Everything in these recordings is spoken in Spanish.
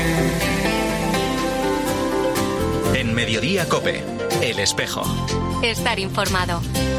En Mediodía COPE, El Espejo. Estar informado.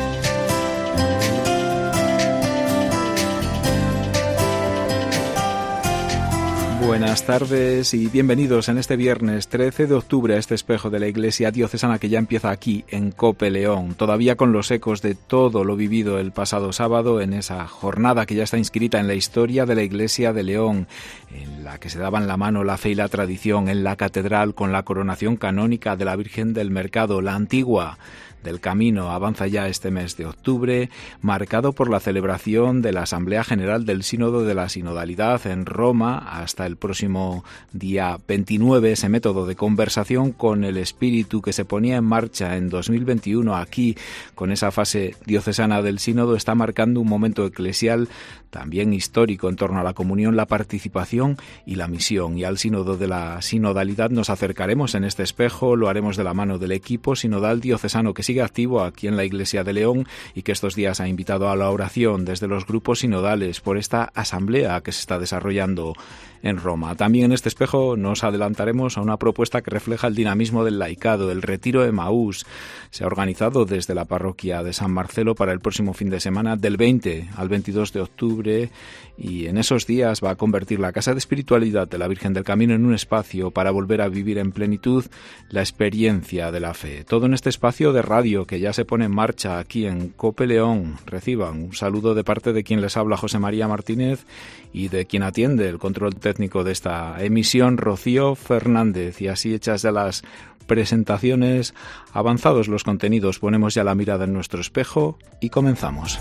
Buenas tardes y bienvenidos en este viernes 13 de octubre a este espejo de la Iglesia Diocesana que ya empieza aquí en COPE León, todavía con los ecos de todo lo vivido el pasado sábado en esa jornada que ya está inscrita en la historia de la Iglesia de León, en la que se daban la mano la fe y la tradición en la catedral con la coronación canónica de la Virgen del Mercado, la antigua del Camino. Avanza ya este mes de octubre, marcado por la celebración de la Asamblea General del Sínodo de la Sinodalidad en Roma hasta el próximo día 29, ese método de conversación con el Espíritu que se ponía en marcha en 2021 aquí con esa fase diocesana del Sínodo está marcando un momento eclesial también histórico en torno a la comunión, la participación y la misión. Y al Sínodo de la Sinodalidad nos acercaremos en este espejo, lo haremos de la mano del equipo sinodal diocesano que sigue activo aquí en la Iglesia de León y que estos días ha invitado a la oración desde los grupos sinodales por esta asamblea que se está desarrollando en Roma. También en este espejo nos adelantaremos a una propuesta que refleja el dinamismo del laicado, el Retiro de Emaús. Se ha organizado desde la parroquia de San Marcelo para el próximo fin de semana del 20 al 22 de octubre y en esos días va a convertir la Casa de Espiritualidad de la Virgen del Camino en un espacio para volver a vivir en plenitud la experiencia de la fe. Todo en este espacio de radio que ya se pone en marcha aquí en COPE León. Reciban un saludo de parte de quien les habla, José María Martínez, y de quien atiende el control técnico de esta emisión, Rocío Fernández. Y así hechas ya las presentaciones, avanzados los contenidos, ponemos ya la mirada en nuestro espejo y comenzamos.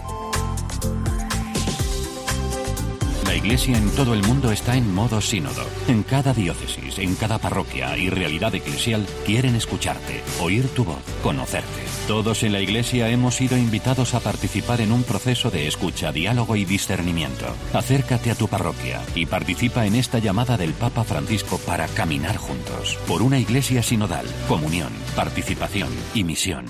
La Iglesia en todo el mundo está en modo sínodo. En cada diócesis, en cada parroquia y realidad eclesial quieren escucharte, oír tu voz, conocerte. Todos en la Iglesia hemos sido invitados a participar en un proceso de escucha, diálogo y discernimiento. Acércate a tu parroquia y participa en esta llamada del Papa Francisco para caminar juntos por una Iglesia sinodal, comunión, participación y misión.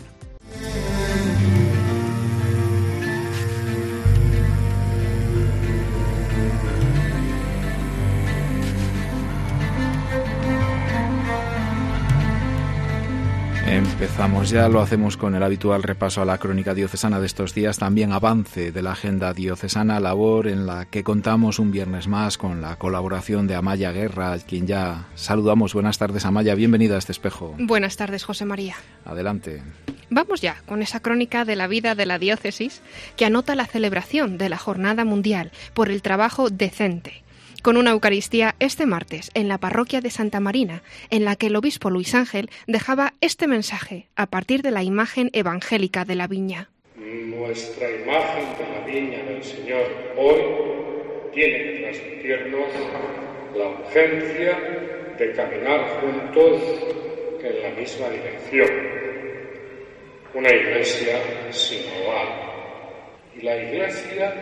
Empezamos ya, lo hacemos con el habitual repaso a la crónica diocesana de estos días, también avance de la agenda diocesana, labor en la que contamos un viernes más con la colaboración de Amaya Guerra, a quien ya saludamos. Buenas tardes, Amaya, bienvenida a este espejo. Buenas tardes, José María. Adelante. Vamos ya con esa crónica de la vida de la diócesis que anota la celebración de la Jornada Mundial por el Trabajo Decente, con una Eucaristía este martes en la parroquia de Santa Marina, en la que el obispo Luis Ángel dejaba este mensaje a partir de la imagen evangélica de la viña. Nuestra imagen de la viña del Señor hoy tiene que transmitirnos la urgencia de caminar juntos en la misma dirección. Una iglesia sinodal. Y la iglesia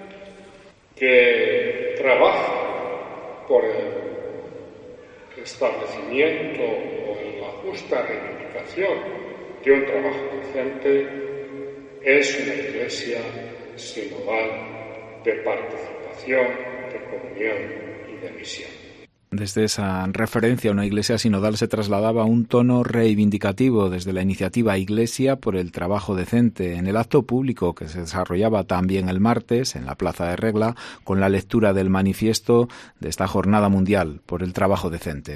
que trabaja por el establecimiento o en la justa reivindicación de un trabajo decente es una iglesia sinodal de participación, de comunión y de misión. Desde esa referencia a una iglesia sinodal se trasladaba un tono reivindicativo desde la iniciativa Iglesia por el Trabajo Decente en el acto público que se desarrollaba también el martes en la Plaza de Regla con la lectura del manifiesto de esta Jornada Mundial por el Trabajo Decente.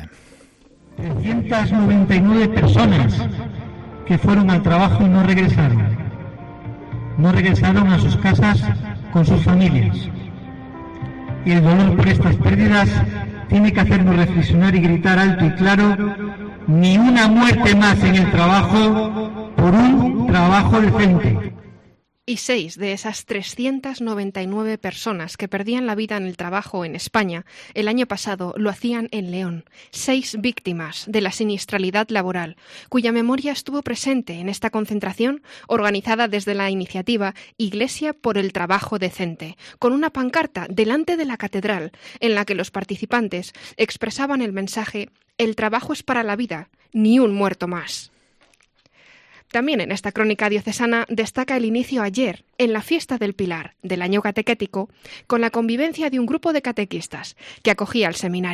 399 personas que fueron al trabajo y no regresaron. No regresaron a sus casas con sus familias. Y el dolor por estas pérdidas tiene que hacernos reflexionar y gritar alto y claro: ni una muerte más en el trabajo por un trabajo decente. Y 6 de esas 399 personas que perdían la vida en el trabajo en España el año pasado lo hacían en León. 6 víctimas de la siniestralidad laboral, cuya memoria estuvo presente en esta concentración organizada desde la iniciativa Iglesia por el Trabajo Decente, con una pancarta delante de la catedral en la que los participantes expresaban el mensaje: el trabajo es para la vida, ni un muerto más. También en esta crónica diocesana destaca el inicio ayer, en la fiesta del Pilar, del año catequético, con la convivencia de un grupo de catequistas que acogía el seminario.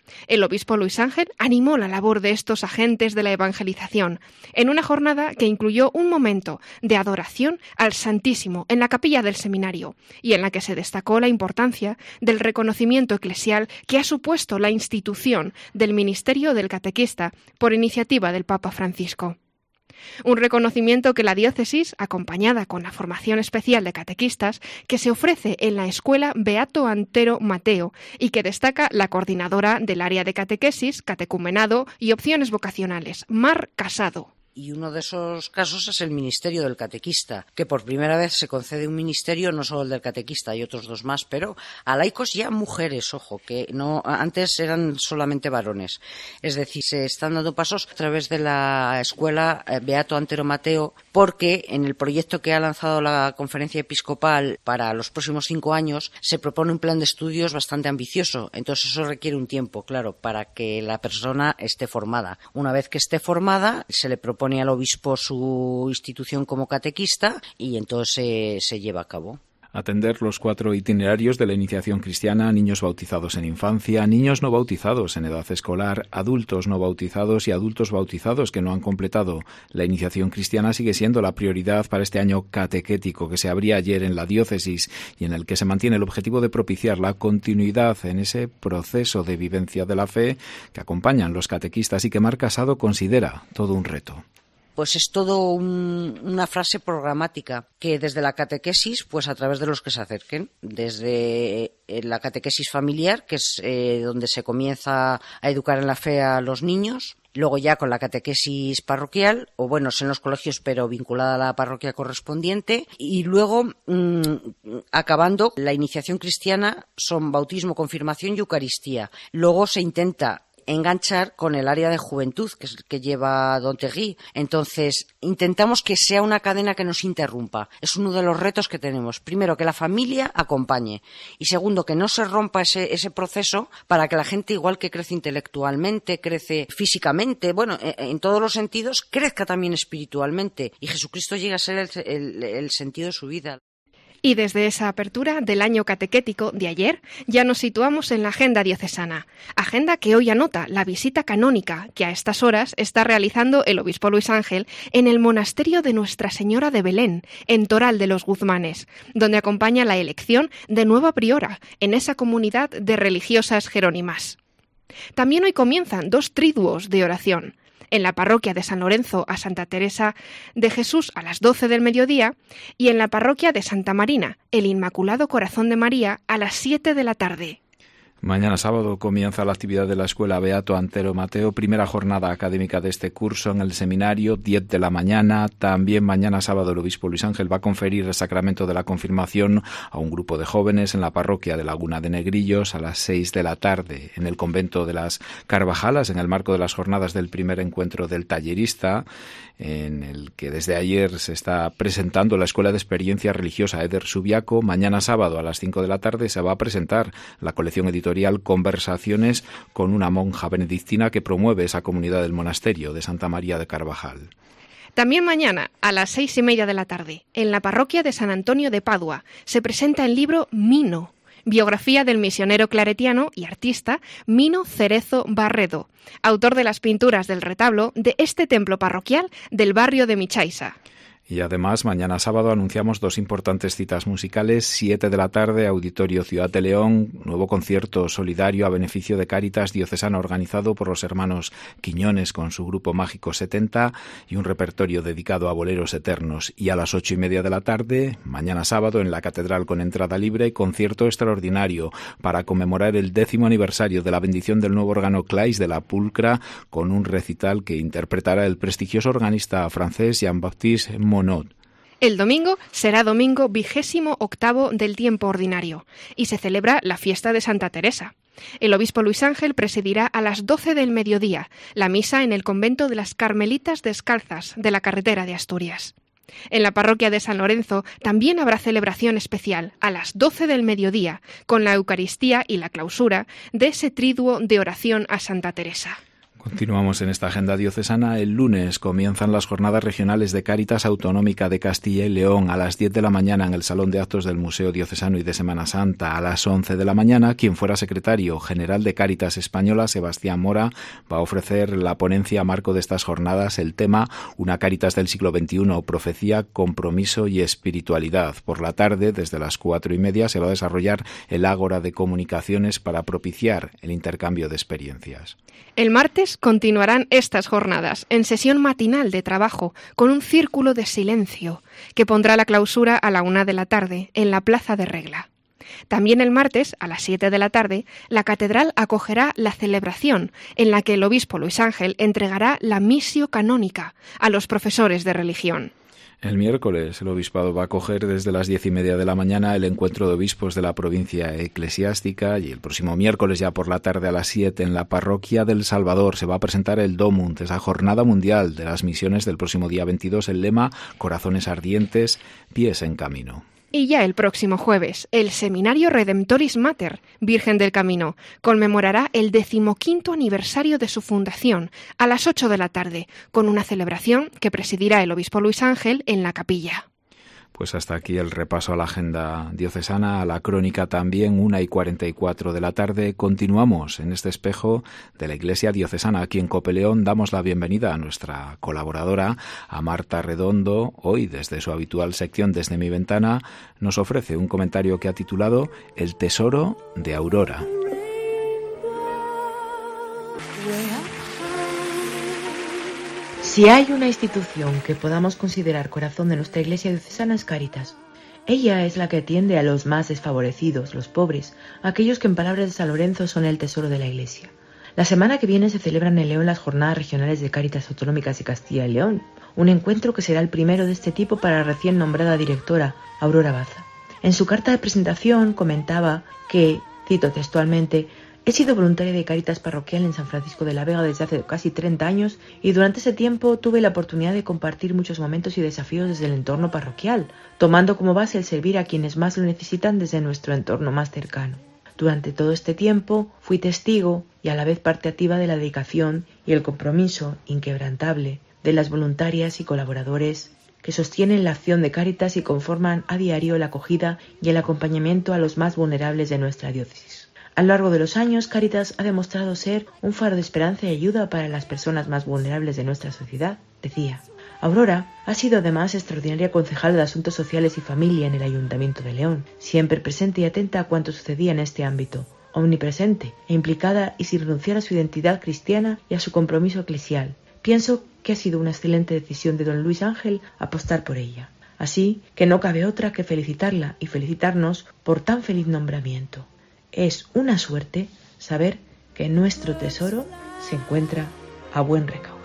El obispo Luis Ángel animó la labor de estos agentes de la evangelización en una jornada que incluyó un momento de adoración al Santísimo en la capilla del seminario y en la que se destacó la importancia del reconocimiento eclesial que ha supuesto la institución del ministerio del catequista por iniciativa del Papa Francisco. Un reconocimiento que la diócesis, acompañada con la formación especial de catequistas, que se ofrece en la Escuela Beato Antero Mateo y que destaca la coordinadora del área de catequesis, catecumenado y opciones vocacionales, Mar Casado. Y uno de esos casos es el ministerio del catequista, que por primera vez se concede un ministerio, no solo el del catequista, hay otros 2 más, pero a laicos y a mujeres, ojo, que no antes eran solamente varones. Es decir, se están dando pasos a través de la escuela Beato Antero Mateo, porque en el proyecto que ha lanzado la Conferencia Episcopal para los próximos 5 años se propone un plan de estudios bastante ambicioso. Entonces eso requiere un tiempo, claro, para que la persona esté formada. Una vez que esté formada, se le propone al obispo su institución como catequista y entonces se lleva a cabo. Atender los 4 itinerarios de la iniciación cristiana: niños bautizados en infancia, niños no bautizados en edad escolar, adultos no bautizados y adultos bautizados que no han completado la iniciación cristiana, sigue siendo la prioridad para este año catequético que se abría ayer en la diócesis y en el que se mantiene el objetivo de propiciar la continuidad en ese proceso de vivencia de la fe que acompañan los catequistas y que Mar Casado considera todo un reto. Pues es todo una frase programática que desde la catequesis, pues a través de los que se acerquen, desde la catequesis familiar, que es donde se comienza a educar en la fe a los niños, luego ya con la catequesis parroquial, o bueno, en los colegios pero vinculada a la parroquia correspondiente, y luego acabando la iniciación cristiana son bautismo, confirmación y Eucaristía. Luego se intenta enganchar con el área de juventud que lleva Don Tegui. Entonces, intentamos que sea una cadena que nos interrumpa. Es uno de los retos que tenemos. Primero, que la familia acompañe. Y segundo, que no se rompa ese proceso para que la gente, igual que crece intelectualmente, crece físicamente, bueno, en todos los sentidos, crezca también espiritualmente. Y Jesucristo llegue a ser el sentido de su vida. Y desde esa apertura del año catequético de ayer ya nos situamos en la agenda diocesana, agenda que hoy anota la visita canónica que a estas horas está realizando el obispo Luis Ángel en el monasterio de Nuestra Señora de Belén, en Toral de los Guzmanes, donde acompaña la elección de nueva priora en esa comunidad de religiosas jerónimas. También hoy comienzan 2 triduos de oración. En la parroquia de San Lorenzo a Santa Teresa de Jesús a las 12 del mediodía y en la parroquia de Santa Marina, el Inmaculado Corazón de María, a las 7 de la tarde. Mañana sábado comienza la actividad de la Escuela Beato Antero Mateo, primera jornada académica de este curso en el seminario, 10 de la mañana. También mañana sábado el obispo Luis Ángel va a conferir el sacramento de la confirmación a un grupo de jóvenes en la parroquia de Laguna de Negrillos a las 6 de la tarde. En el convento de las Carvajalas, en el marco de las jornadas del primer encuentro del tallerista, en el que desde ayer se está presentando la Escuela de Experiencia Religiosa Eder Subiaco, mañana sábado a las 5 de la tarde se va a presentar la colección editorial Conversaciones con una monja benedictina que promueve esa comunidad del monasterio de Santa María de Carvajal. También mañana, a las 6:30 de la tarde, en la parroquia de San Antonio de Padua, se presenta el libro Mino, biografía del misionero claretiano y artista Mino Cerezo Barredo, autor de las pinturas del retablo de este templo parroquial del barrio de Michaisa. Y además, mañana sábado anunciamos 2 importantes citas musicales. 7 de la tarde, Auditorio Ciudad de León, nuevo concierto solidario a beneficio de Cáritas Diocesana organizado por los hermanos Quiñones con su grupo Mágico 70 y un repertorio dedicado a boleros eternos. Y a las 8:30 de la tarde, mañana sábado, en la Catedral con entrada libre, concierto extraordinario para conmemorar el 10º aniversario de la bendición del nuevo órgano Clais de la Pulcra, con un recital que interpretará el prestigioso organista francés Jean-Baptiste Monod. El domingo será domingo 28º del tiempo ordinario y se celebra la fiesta de Santa Teresa. El obispo Luis Ángel presidirá a las 12 del mediodía la misa en el convento de las Carmelitas Descalzas de la carretera de Asturias. En la parroquia de San Lorenzo también habrá celebración especial a las 12 del mediodía con la Eucaristía y la clausura de ese triduo de oración a Santa Teresa. Continuamos en esta agenda diocesana. El lunes comienzan las jornadas regionales de Cáritas Autonómica de Castilla y León a las 10 de la mañana en el Salón de Actos del Museo Diocesano y de Semana Santa. A las 11 de la mañana, quien fuera secretario general de Cáritas Española, Sebastián Mora, va a ofrecer la ponencia a marco de estas jornadas, el tema Una Cáritas del siglo XXI, profecía, compromiso y espiritualidad. Por la tarde, desde las 4:30, se va a desarrollar el Ágora de Comunicaciones para propiciar el intercambio de experiencias. El martes continuarán estas jornadas en sesión matinal de trabajo con un círculo de silencio que pondrá la clausura a la 1 de la tarde en la Plaza de Regla. También el martes, a las 7 de la tarde, la catedral acogerá la celebración en la que el obispo Luis Ángel entregará la missio canónica a los profesores de religión. El miércoles el obispado va a acoger desde las 10:30 de la mañana el encuentro de obispos de la provincia eclesiástica y el próximo miércoles ya por la tarde a las 7 en la parroquia del Salvador se va a presentar el Domund, esa jornada mundial de las misiones del próximo día 22, el lema Corazones ardientes, pies en camino. Y ya el próximo jueves, el Seminario Redemptoris Mater, Virgen del Camino, conmemorará el 15º aniversario de su fundación a las 8 de la tarde, con una celebración que presidirá el obispo Luis Ángel en la capilla. Pues hasta aquí el repaso a la agenda diocesana, a la crónica también, 1:44 de la tarde. Continuamos en este espejo de la Iglesia diocesana. Aquí en Cope León damos la bienvenida a nuestra colaboradora, a Marta Redondo. Hoy, desde su habitual sección Desde mi ventana, nos ofrece un comentario que ha titulado El tesoro de Aurora. Si hay una institución que podamos considerar corazón de nuestra Iglesia diocesana es Cáritas. Ella es la que atiende a los más desfavorecidos, los pobres, aquellos que en palabras de San Lorenzo son el tesoro de la Iglesia. La semana que viene se celebran en León las Jornadas Regionales de Cáritas Autonómicas de Castilla y León, un encuentro que será el primero de este tipo para la recién nombrada directora, Aurora Baza. En su carta de presentación comentaba que, cito textualmente, he sido voluntaria de Cáritas parroquial en San Francisco de la Vega desde hace casi 30 años y durante ese tiempo tuve la oportunidad de compartir muchos momentos y desafíos desde el entorno parroquial, tomando como base el servir a quienes más lo necesitan desde nuestro entorno más cercano. Durante todo este tiempo fui testigo y a la vez parte activa de la dedicación y el compromiso inquebrantable de las voluntarias y colaboradores que sostienen la acción de Cáritas y conforman a diario la acogida y el acompañamiento a los más vulnerables de nuestra diócesis. A lo largo de los años, Cáritas ha demostrado ser un faro de esperanza y ayuda para las personas más vulnerables de nuestra sociedad, decía. Aurora ha sido además extraordinaria concejal de Asuntos Sociales y Familia en el Ayuntamiento de León, siempre presente y atenta a cuanto sucedía en este ámbito, omnipresente e implicada y sin renunciar a su identidad cristiana y a su compromiso eclesial. Pienso que ha sido una excelente decisión de don Luis Ángel apostar por ella. Así que no cabe otra que felicitarla y felicitarnos por tan feliz nombramiento. Es una suerte saber que nuestro tesoro se encuentra a buen recaudo.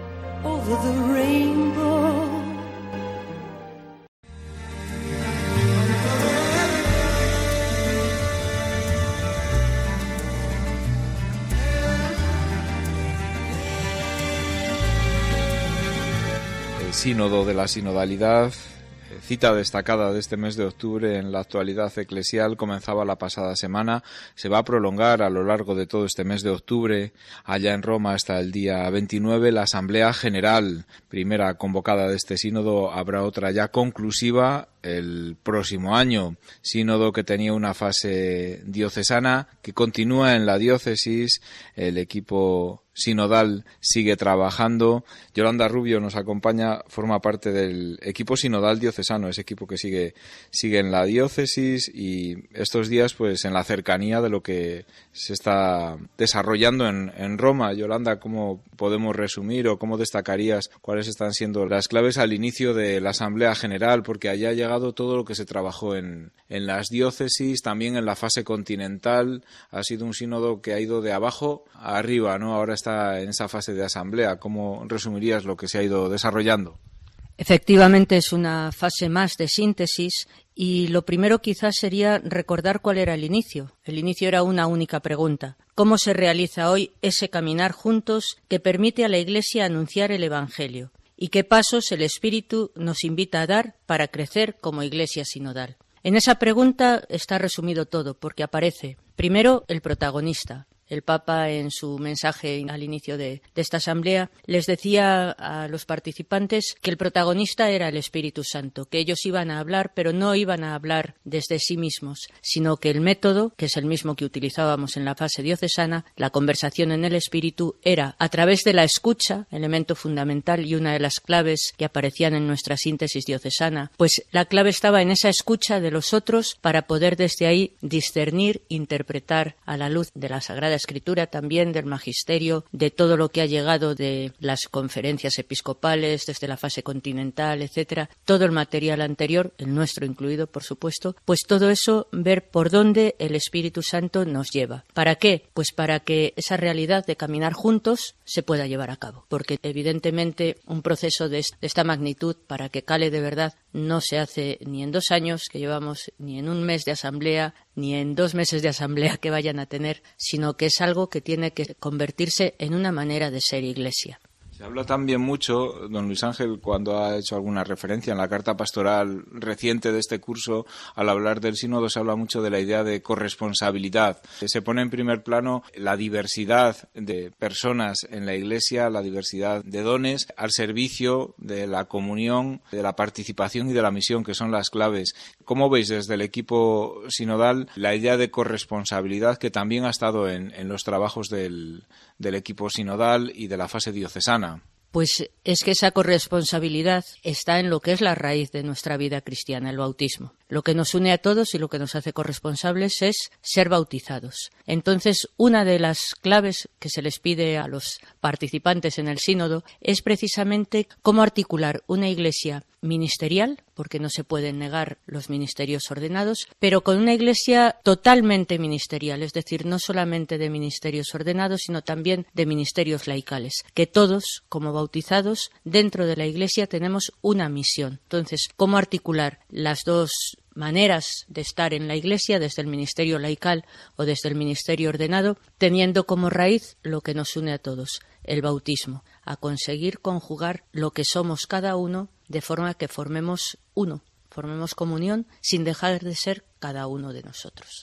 El sínodo de la sinodalidad, cita destacada de este mes de octubre en la actualidad eclesial, comenzaba la pasada semana, se va a prolongar a lo largo de todo este mes de octubre, allá en Roma hasta el día 29, la Asamblea General, primera convocada de este sínodo, habrá otra ya conclusiva el próximo año, sínodo que tenía una fase diocesana que continúa en la diócesis, el equipo sinodal sigue trabajando. Yolanda Rubio nos acompaña, forma parte del equipo sinodal diocesano, ese equipo que sigue en la diócesis y estos días pues en la cercanía de lo que se está desarrollando en Roma. Yolanda, ¿cómo podemos resumir o cómo destacarías cuáles están siendo las claves al inicio de la Asamblea General? Porque allá ha llegado todo lo que se trabajó en las diócesis, también en la fase continental. Ha sido un sínodo que ha ido de abajo a arriba, ¿no? Ahora está en esa fase de asamblea. ¿Cómo resumirías lo que se ha ido desarrollando? Efectivamente es una fase más de síntesis y lo primero quizás sería recordar cuál era el inicio. El inicio era una única pregunta. ¿Cómo se realiza hoy ese caminar juntos que permite a la Iglesia anunciar el Evangelio? ¿Y qué pasos el Espíritu nos invita a dar para crecer como Iglesia sinodal? En esa pregunta está resumido todo, porque aparece, primero, el protagonista, el Papa, en su mensaje al inicio de esta asamblea, les decía a los participantes que el protagonista era el Espíritu Santo, que ellos iban a hablar, pero no iban a hablar desde sí mismos, sino que el método, que es el mismo que utilizábamos en la fase diocesana, la conversación en el Espíritu, era a través de la escucha, elemento fundamental y una de las claves que aparecían en nuestra síntesis diocesana, pues la clave estaba en esa escucha de los otros para poder desde ahí discernir, interpretar a la luz de la Sagrada Escritura, también del magisterio, de todo lo que ha llegado de las conferencias episcopales, desde la fase continental, etcétera, todo el material anterior, el nuestro incluido, por supuesto, pues todo eso, ver por dónde el Espíritu Santo nos lleva. ¿Para qué? Pues para que esa realidad de caminar juntos se pueda llevar a cabo, porque evidentemente un proceso de esta magnitud, para que cale de verdad, no se hace ni en 2 años que llevamos, ni en un mes de asamblea, ni en 2 meses de asamblea que vayan a tener, sino que es algo que tiene que convertirse en una manera de ser Iglesia. Se habla también mucho, don Luis Ángel, cuando ha hecho alguna referencia en la carta pastoral reciente de este curso, al hablar del sínodo se habla mucho de la idea de corresponsabilidad. Se pone en primer plano la diversidad de personas en la Iglesia, la diversidad de dones al servicio de la comunión, de la participación y de la misión, que son las claves. ¿Cómo veis desde el equipo sinodal la idea de corresponsabilidad que también ha estado en los trabajos del equipo sinodal y de la fase diocesana? Pues es que esa corresponsabilidad está en lo que es la raíz de nuestra vida cristiana, el bautismo. Lo que nos une a todos y lo que nos hace corresponsables es ser bautizados. Entonces, una de las claves que se les pide a los participantes en el sínodo es precisamente cómo articular una iglesia ministerial, porque no se pueden negar los ministerios ordenados, pero con una iglesia totalmente ministerial, es decir, no solamente de ministerios ordenados, sino también de ministerios laicales, que todos, como bautizados, dentro de la iglesia tenemos una misión. Entonces, ¿cómo articular las dos maneras de estar en la Iglesia, desde el ministerio laical o desde el ministerio ordenado, teniendo como raíz lo que nos une a todos, el bautismo, a conseguir conjugar lo que somos cada uno de forma que formemos uno, formemos comunión sin dejar de ser cada uno de nosotros.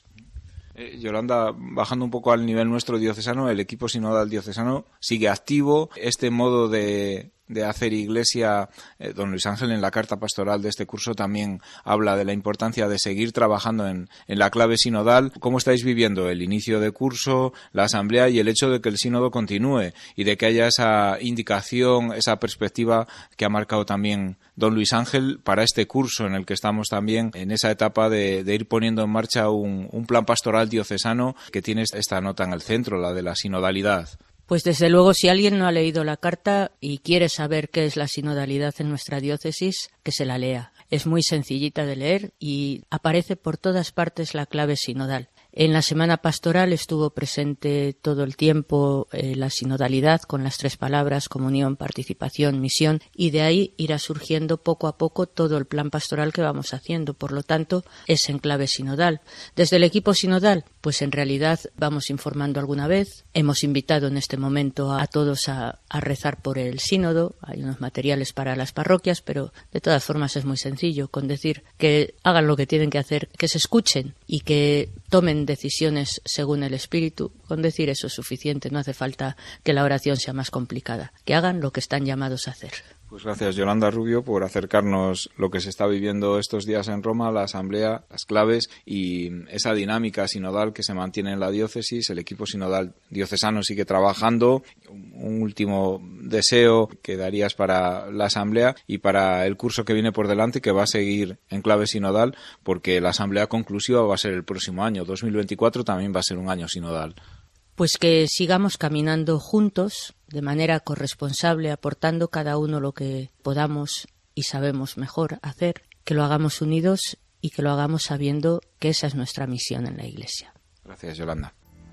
Yolanda, bajando un poco al nivel nuestro diocesano, el equipo sinodal diocesano sigue activo. Este modo de hacer iglesia, don Luis Ángel en la carta pastoral de este curso también habla de la importancia de seguir trabajando en la clave sinodal. ¿Cómo estáis viviendo el inicio de curso, la asamblea y el hecho de que el sínodo continúe y de que haya esa indicación, esa perspectiva que ha marcado también don Luis Ángel para este curso en el que estamos también en esa etapa de ir poniendo en marcha un plan pastoral diocesano que tiene esta nota en el centro, la de la sinodalidad? Pues desde luego, si alguien no ha leído la carta y quiere saber qué es la sinodalidad en nuestra diócesis, que se la lea. Es muy sencillita de leer y aparece por todas partes la clave sinodal. En la semana pastoral estuvo presente todo el tiempo la sinodalidad con las 3 palabras: comunión, participación, misión, y de ahí irá surgiendo poco a poco todo el plan pastoral que vamos haciendo. Por lo tanto, es en clave sinodal. Desde el equipo sinodal, pues en realidad vamos informando alguna vez. Hemos invitado en este momento a todos a rezar por el sínodo. Hay unos materiales para las parroquias, pero de todas formas es muy sencillo, con decir que hagan lo que tienen que hacer, que se escuchen y que tomen decisiones según el Espíritu. Con decir eso es suficiente, no hace falta que la oración sea más complicada. Que hagan lo que están llamados a hacer. Pues gracias, Yolanda Rubio, por acercarnos lo que se está viviendo estos días en Roma, la asamblea, las claves y esa dinámica sinodal que se mantiene en la diócesis. El equipo sinodal diocesano sigue trabajando. Un último deseo que darías para la asamblea y para el curso que viene por delante, que va a seguir en clave sinodal, porque la asamblea conclusiva va a ser el próximo año. 2024 también va a ser un año sinodal. Pues que sigamos caminando juntos, de manera corresponsable, aportando cada uno lo que podamos y sabemos mejor hacer, que lo hagamos unidos y que lo hagamos sabiendo que esa es nuestra misión en la Iglesia. Gracias, Yolanda.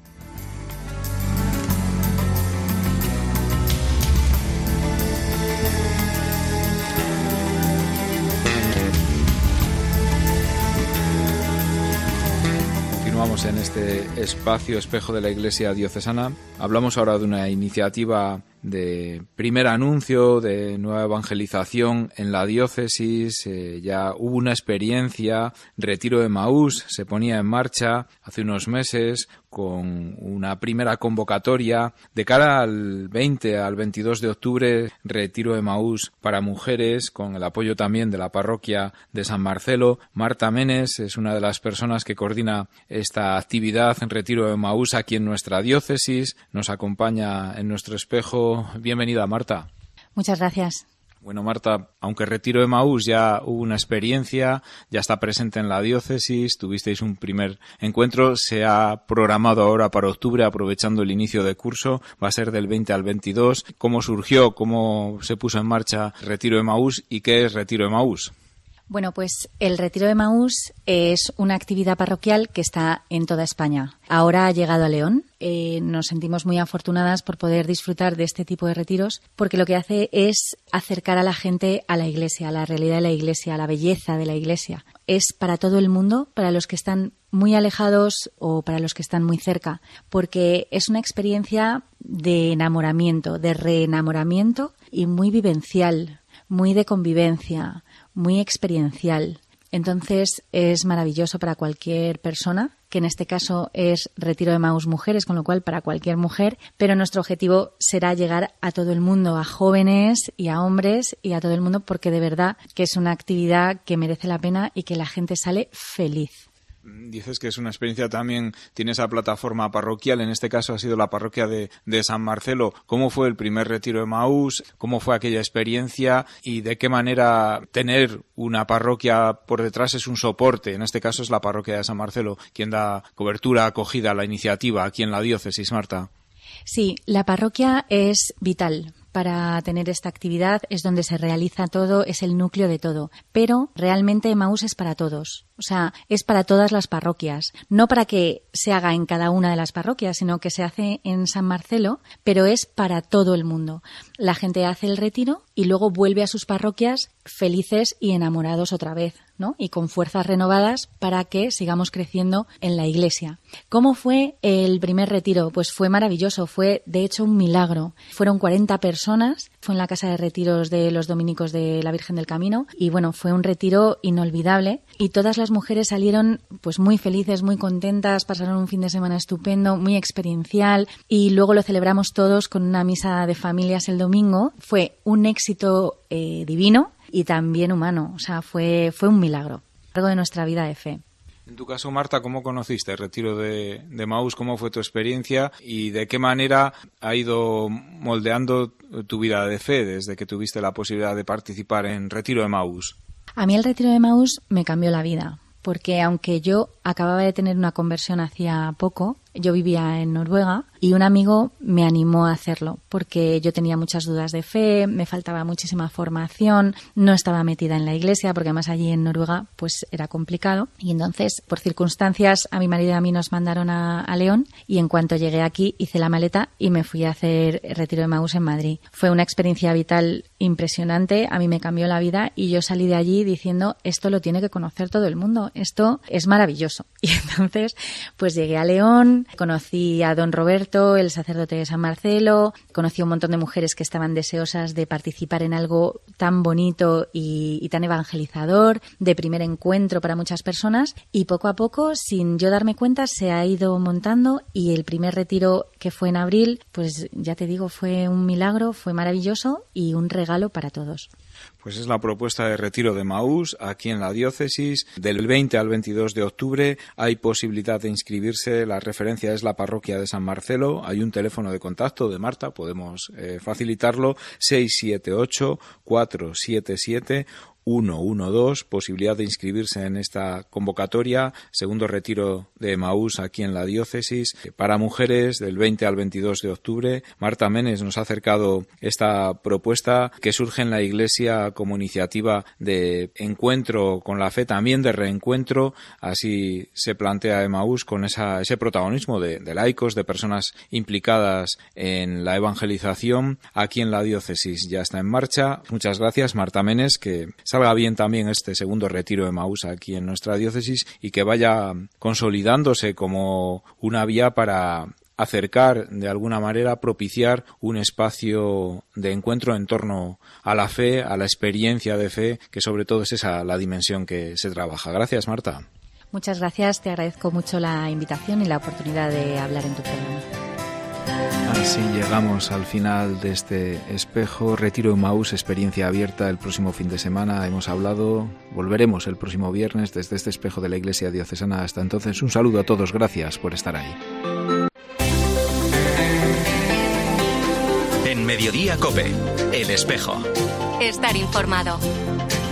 Continuamos en este espacio espejo de la Iglesia diocesana. Hablamos ahora de una iniciativa de primer anuncio, de nueva evangelización en la diócesis. Ya hubo una experiencia, Retiro de Emaús, se ponía en marcha hace unos meses con una primera convocatoria de cara al 20 al 22 de octubre, retiro Emaús para mujeres, con el apoyo también de la parroquia de San Marcelo. Marta Menes es una de las personas que coordina esta actividad en retiro Emaús aquí en nuestra diócesis. Nos acompaña en nuestro espejo. Bienvenida, Marta. Muchas gracias. Bueno, Marta, aunque retiro Emaús ya hubo una experiencia, ya está presente en la diócesis, tuvisteis un primer encuentro, se ha programado ahora para octubre, aprovechando el inicio de curso, va a ser del 20 al 22. ¿Cómo surgió, cómo se puso en marcha retiro Emaús y qué es retiro Emaús? Bueno, pues el Retiro de Emaús es una actividad parroquial que está en toda España. Ahora ha llegado a León. Nos sentimos muy afortunadas por poder disfrutar de este tipo de retiros, porque lo que hace es acercar a la gente a la Iglesia, a la realidad de la Iglesia, a la belleza de la Iglesia. Es para todo el mundo, para los que están muy alejados o para los que están muy cerca, porque es una experiencia de enamoramiento, de reenamoramiento y muy vivencial, muy de convivencia, muy experiencial. Entonces es maravilloso para cualquier persona, que en este caso es Retiro de Emaús Mujeres, con lo cual para cualquier mujer, pero nuestro objetivo será llegar a todo el mundo, a jóvenes y a hombres y a todo el mundo, porque de verdad que es una actividad que merece la pena y que la gente sale feliz. Dices que es una experiencia también, tiene esa plataforma parroquial, en este caso ha sido la parroquia de San Marcelo. ¿Cómo fue el primer retiro de Emaús? ¿Cómo fue aquella experiencia? ¿Y de qué manera tener una parroquia por detrás es un soporte? En este caso es la parroquia de San Marcelo quien da cobertura, acogida a la iniciativa aquí en la diócesis, Marta. Sí, la parroquia es vital para tener esta actividad, es donde se realiza todo, es el núcleo de todo. Pero realmente Emaús es para todos, o sea, es para todas las parroquias. No para que se haga en cada una de las parroquias, sino que se hace en San Marcelo, pero es para todo el mundo. La gente hace el retiro y luego vuelve a sus parroquias felices y enamorados otra vez, ¿no? Y con fuerzas renovadas para que sigamos creciendo en la Iglesia. ¿Cómo fue el primer retiro? Pues fue maravilloso, fue de hecho un milagro. Fueron 40 personas, fue en la casa de retiros de los dominicos de la Virgen del Camino y bueno, fue un retiro inolvidable y todas las mujeres salieron pues muy felices, muy contentas, pasaron un fin de semana estupendo, muy experiencial y luego lo celebramos todos con una misa de familias el domingo. Fue un éxito divino y también humano, o sea, fue un milagro, algo de nuestra vida de fe. En tu caso, Marta, ¿cómo conociste el retiro de Emaús? ¿Cómo fue tu experiencia? ¿Y de qué manera ha ido moldeando tu vida de fe desde que tuviste la posibilidad de participar en retiro de Emaús? A mí el retiro de Emaús me cambió la vida, porque aunque yo acababa de tener una conversión hacía poco, yo vivía en Noruega y un amigo me animó a hacerlo porque yo tenía muchas dudas de fe, me faltaba muchísima formación, no estaba metida en la iglesia porque además allí en Noruega pues era complicado y entonces por circunstancias a mi marido y a mí nos mandaron a León y en cuanto llegué aquí hice la maleta y me fui a hacer retiro de Emaús en Madrid. Fue una experiencia vital impresionante, a mí me cambió la vida y yo salí de allí diciendo esto lo tiene que conocer todo el mundo, esto es maravilloso. Y entonces pues llegué a León, conocí a don Roberto, el sacerdote de San Marcelo, conocí a un montón de mujeres que estaban deseosas de participar en algo tan bonito y tan evangelizador, de primer encuentro para muchas personas y poco a poco, sin yo darme cuenta, se ha ido montando y el primer retiro que fue en abril, pues ya te digo, fue un milagro, fue maravilloso y un regalo para todos. Pues es la propuesta de retiro de Emaús aquí en la diócesis. Del 20 al 22 de octubre hay posibilidad de inscribirse. La referencia es la parroquia de San Marcelo. Hay un teléfono de contacto de Marta, podemos facilitarlo, 678-477-112, posibilidad de inscribirse en esta convocatoria, segundo retiro de Emaús aquí en la diócesis, para mujeres del 20 al 22 de octubre. Marta Menes nos ha acercado esta propuesta que surge en la Iglesia como iniciativa de encuentro con la fe, también de reencuentro, así se plantea Emaús con ese protagonismo de laicos, de personas implicadas en la evangelización aquí en la diócesis. Ya está en marcha. Muchas gracias, Marta Menes, que salga bien también este segundo retiro de Emaús aquí en nuestra diócesis y que vaya consolidándose como una vía para acercar, de alguna manera, propiciar un espacio de encuentro en torno a la fe, a la experiencia de fe, que sobre todo es esa la dimensión que se trabaja. Gracias, Marta. Muchas gracias, te agradezco mucho la invitación y la oportunidad de hablar en tu programa. Así llegamos al final de este espejo. Retiro Emmaús, experiencia abierta el próximo fin de semana. Hemos hablado, volveremos el próximo viernes desde este espejo de la Iglesia Diocesana. Hasta entonces, un saludo a todos. Gracias por estar ahí. En Mediodía COPE, El Espejo. Estar informado.